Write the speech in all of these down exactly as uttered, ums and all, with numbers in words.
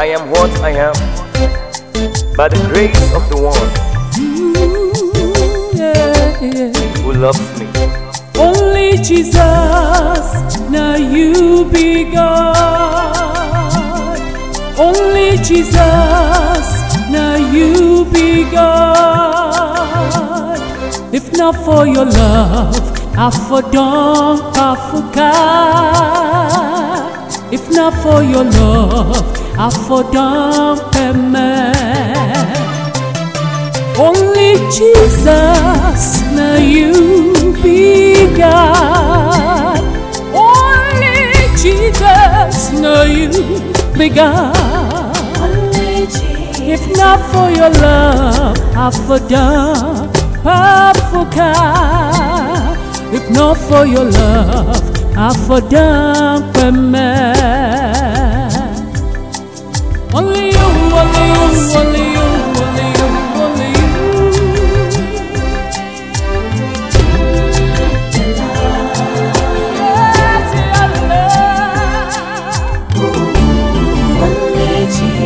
I am what I am by the grace of the one yeah, yeah. who loves me. Only Jesus, now you be God. Only Jesus, now you be God. If not for your love, I for don't pafuka. If not for your love, I for don't peme. Only Jesus, now you be God. Only Jesus, now you be God. Only Jesus. If not for your love, I for done pafuka. If not for your love, I for done peme. Only you, only you, only you, only you, only you. Yes, your love. Only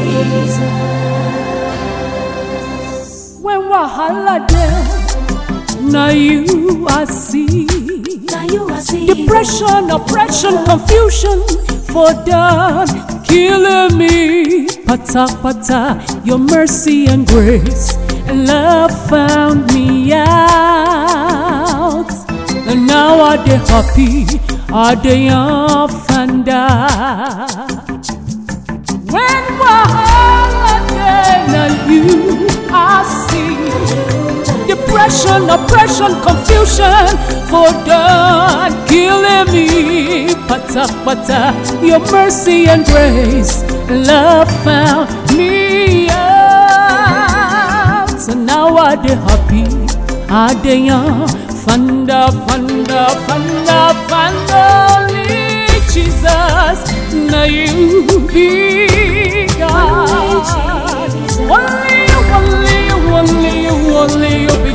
Jesus. When wahala down, now you I see. Now you are see. Depression, oppression, confusion for done killing me. Pata pata, your mercy and grace and love found me out. And now I dey happy, I dey and when wahala dey, now you I see. Depression, oppression, confusion for done killing me. Pata pata, your mercy and grace, love found me out. So now I dey happy, I dey young, funda, funda, funda, funda. Only Jesus, now you be God. Only you, only you, only you, only you be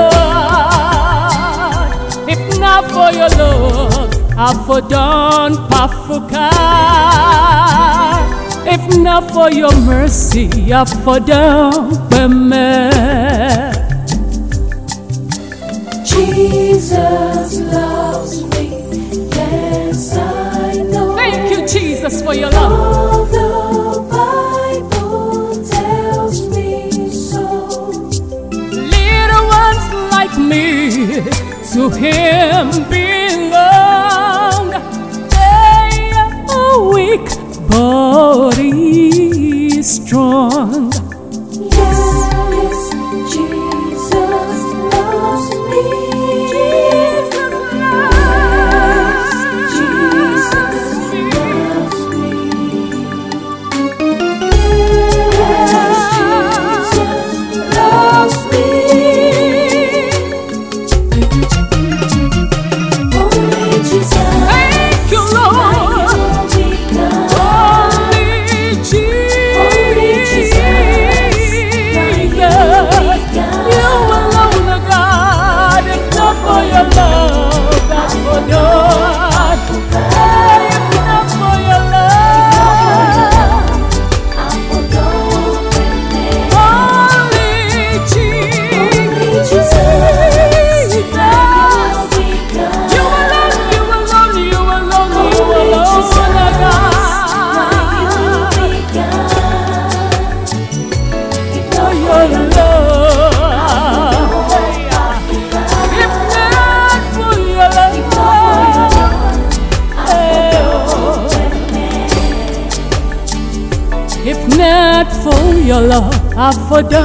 God. If not for your love, I for done pafuka. If not for your mercy, I for done peme. Jesus loves me. Yes, I know. Thank you, Jesus, for your love. All the Bible tells me so. Little ones like me, to Him belong. They are weak, but He is strong. Yes, Jesus loves me. Jesus loves, Jesus loves me. Yes, Jesus loves me. Only Jesus. Thank you, Lord. Only Jesus. You alone are God. If not for your love, that's for God. If not for your love, only Jesus. You alone, you alone, you alone, you alone are God. For your love, if not for your love, if not for your love, I for done.